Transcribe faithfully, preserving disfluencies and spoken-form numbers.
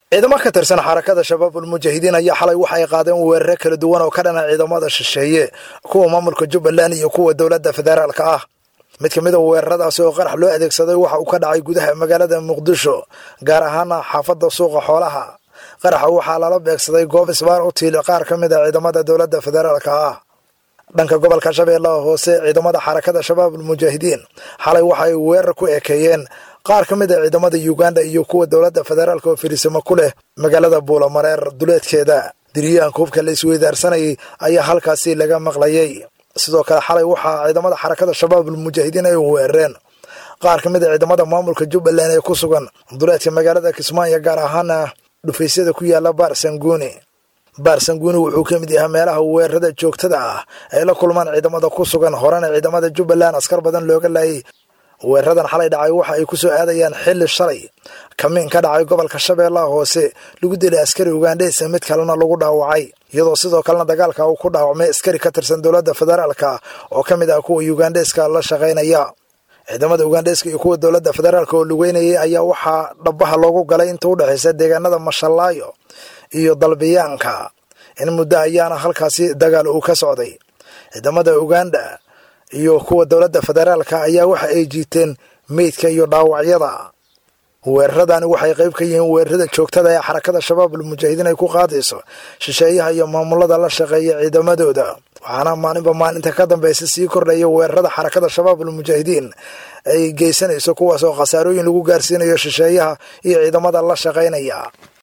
ciidamo ka tirsan xarakada shabaabul mujaahidiin ayaa xalay waxa ay qaadeen weerar kala duwan oo ka dhana ciidamada shisheeye kuwa maamulka Jubbaland iyo kuwa dawladda federaalka ah. mid ka mid ah weeraradaas oo qarax loo adeegsaday waxa uu ka dhacay gudaha magaalada Muqdisho gaar ahaan xaafadda suuqa xoolaha. qaraxa waxa lala beegsaday goob isbaar u tiil qaar ka mid ah ciidamada dawladda federaalka ah. dhanka gobolka Shabeellaha Hoose ciidamada xarakada shabaabul mujaahidiin xalay waxa ay weerar ku ekeeyeen qaar ka mid ah ciidamada Uganda iyo kuwa dawladda federaalka oo firisimo ku leh magaalada Buulamareer duleedkeeda. diriyaan koobka la isweydaarsanayay ayaa halkaasi laga maqlayay. sidoo kale xalay waxa ciidamada xarakada shabaabul mujaahidiin ay weerareen qaar ka mid ah ciidamada maamulka Jubbaland ee ku sugan duleedka magaalada Kismaayo gaar ahaan dhufeysada ku yaala Baarsanguuni. Baarsanguuni wuxuu ka mid yahay meelaha weerarada joogtada ah ay la kulmaan ciidamada ku sugan horena ciidamada Jubbaland askar badan looga laayay. weeraradan xalay dhacay waxa ay ku soo aadayaan xilli shalay kamiin ka dhacay gobolka Shabeellaha Hoose lagu dilay askari Ugandese mid kalena lagu dhaawacay iyadoo sidoo kalena dagaalka uu ku dhaawacmay askari ka tirsan dawladda federaalka oo ka mid ah kuwa Ugandeska la shaqeynaya. ciidamada Ugandeska iyo kuwa dawladda federaalka oo lugeynayay ayaa waxa dhabaha loogu galay inta u dhaxaysa deegaanada Mashallaayo iyo Dalbiyaanka. in muddo ayaana halkaasi dagaal uu ka socday. ciidamada Uganda iyo kuwa dawladda federaalka ayaa waxa ay jiiteen meydka iyo dhaawacyada. weeraradan waxay qayb ka yihiin weerarada joogtada ee xarakada shabaabul mujaahidiin ay ku qaadayso shisheeyaha iyo maamulada la shaqeeya ciidamadooda. waxaana maalinba maalinta ka dambaysa sii kordhaya weerarada xarakada shabaabul mujaahidiin ay geysanayso kuwaas oo khasaarooyin lagu gaarsiinayo shisheeyaha iyo ciidamada la shaqeynaya.